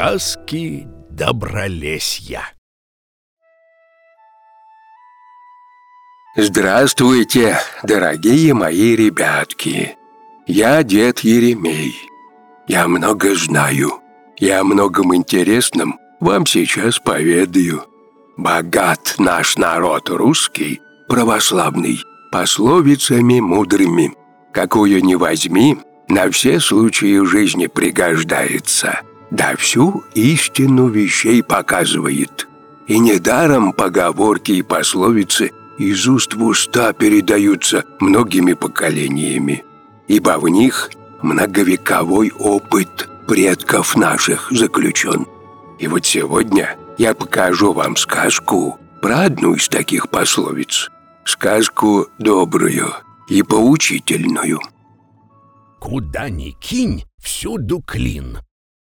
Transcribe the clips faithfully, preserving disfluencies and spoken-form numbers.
Сказки Добролесья. Здравствуйте, дорогие мои ребятки. Я дед Еремей. Я много знаю. Я о многом интересном вам сейчас поведаю. Богат наш народ русский, православный, пословицами мудрыми. Какую ни возьми, на все случаи жизни пригождается. Да всю истину вещей показывает. И недаром поговорки и пословицы из уст в уста передаются многими поколениями, ибо в них многовековой опыт предков наших заключен. И вот сегодня я покажу вам сказку про одну из таких пословиц. Сказку добрую и поучительную. Куда ни кинь, всюду клин.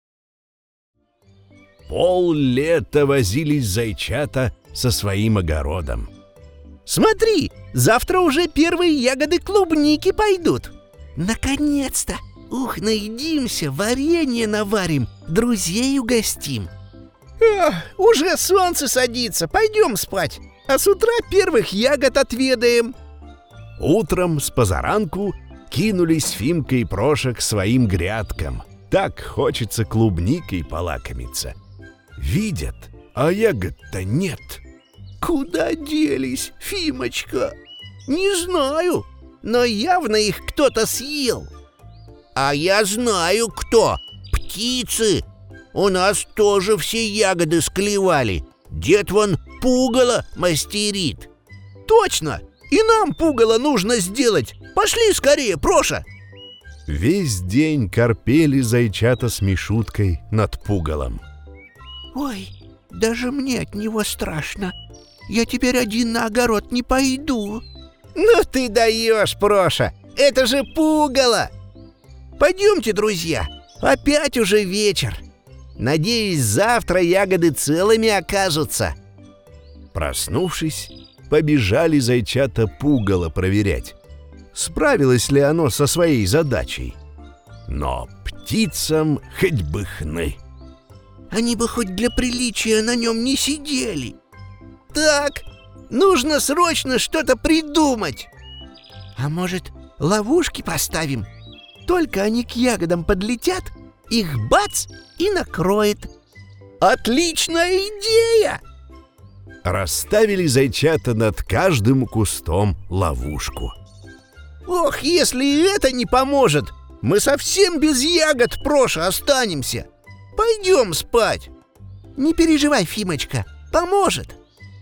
Пол-лета возились зайчата со своим огородом. Смотри, завтра уже первые ягоды клубники пойдут. Наконец-то! Ух, наедимся, варенье наварим, друзей угостим. Эх, уже солнце садится, пойдем спать, а с утра первых ягод отведаем. Утром с позаранку кинулись Фимка и Проша к своим грядкам. Так хочется клубникой полакомиться. Видят, а ягод-то нет. Куда делись, Фимочка? Не знаю, но явно их кто-то съел. А я знаю, кто. Птицы. У нас тоже все ягоды склевали. Дед вон пугало мастерит. Точно, и нам пугало нужно сделать. Пошли скорее, Проша. Весь день корпели зайчата с Мишуткой над пугалом. Ой, даже мне от него страшно. Я теперь один на огород не пойду. Ну ты даешь, Проша, это же пугало. Пойдемте, друзья, опять уже вечер. Надеюсь, завтра ягоды целыми окажутся. Проснувшись, побежали зайчата пугало проверять, справилось ли оно со своей задачей. Но птицам хоть бы хны. Они бы хоть для приличия на нем не сидели. Так, нужно срочно что-то придумать. А может, ловушки поставим? Только они к ягодам подлетят, их бац и накроет. Отличная идея! Расставили зайчата над каждым кустом ловушку. Ох, если и это не поможет, мы совсем без ягод, Проша, останемся. Пойдем спать. Не переживай, Фимочка, поможет.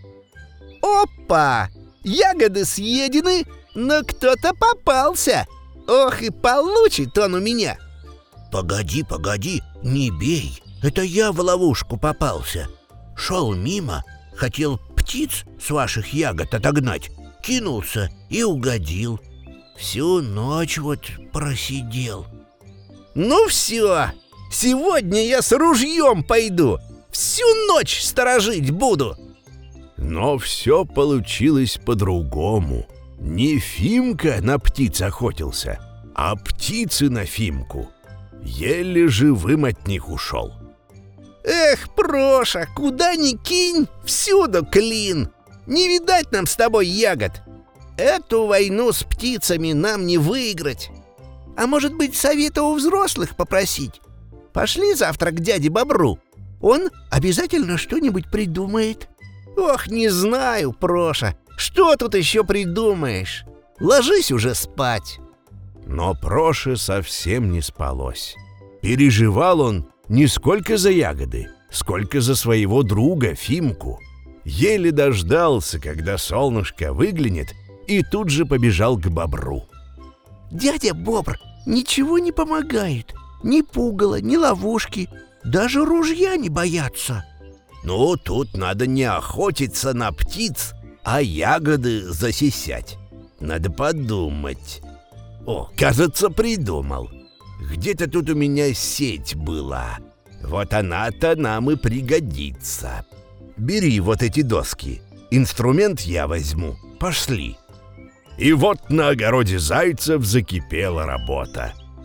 Опа! Ягоды съедены, но кто-то попался. Ох, и получит он у меня. Погоди, погоди, не бей. Это я в ловушку попался. Шел мимо, хотел птиц с ваших ягод отогнать, кинулся и угодил. Всю ночь вот просидел. Ну все, сегодня я с ружьем пойду. Всю ночь сторожить буду. Но все получилось по-другому. Не Фимка на птиц охотился, а птицы на Фимку. Еле живым от них ушел. Эх, Проша, куда ни кинь, всюду клин. Не видать нам с тобой ягод. Эту войну с птицами нам не выиграть. А может быть, совета у взрослых попросить? Пошли завтра к дяде Бобру. Он обязательно что-нибудь придумает. Ох, не знаю, Проша, что тут еще придумаешь? Ложись уже спать. Но Проше совсем не спалось. Переживал он не сколько за ягоды, сколько за своего друга Фимку. Еле дождался, когда солнышко выглянет, и тут же побежал к Бобру. Дядя Бобр, ничего не помогает. Ни пугало, ни ловушки, даже ружья не боятся. Ну, тут надо не охотиться на птиц, а ягоды засисять. Надо подумать. О, кажется, придумал. Где-то тут у меня сеть была. Вот она-то нам и пригодится. Бери вот эти доски. Инструмент я возьму. Пошли. И вот на огороде зайцев закипела работа.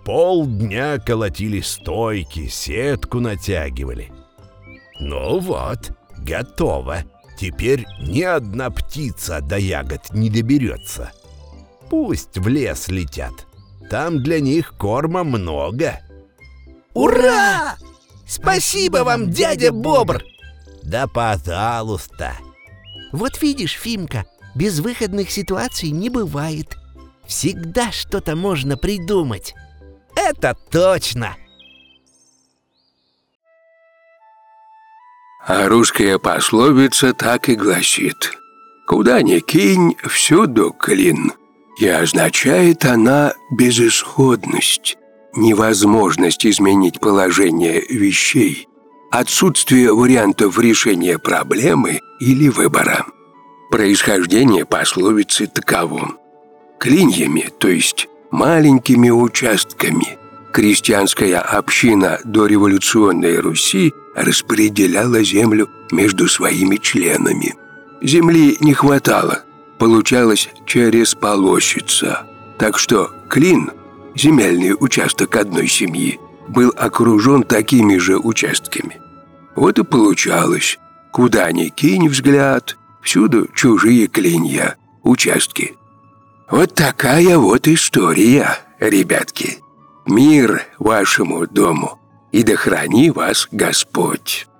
полдня колотили стойки, сетку натягивали. Ну вот, готово. Теперь ни одна птица до ягод не доберется. Пусть в лес летят. Там для них корма много. Ура! Спасибо вам, дядя Бобр! Да пожалуйста. Вот видишь, Фимка, безвыходных ситуаций не бывает. Всегда что-то можно придумать. Это точно! А русская пословица так и гласит: «Куда ни кинь, всюду клин». И означает она безысходность, невозможность изменить положение вещей, отсутствие вариантов решения проблемы или выбора. Происхождение пословицы таково. Клиньями, то есть маленькими участками, крестьянская община дореволюционной Руси распределяла землю между своими членами. Земли не хватало, получалось через полощица. Так что клин, земельный участок одной семьи, был окружен такими же участками. Вот и получалось: куда ни кинь взгляд, всюду чужие клинья, участки. Вот такая вот история, ребятки. Мир вашему дому, и да храни вас Господь.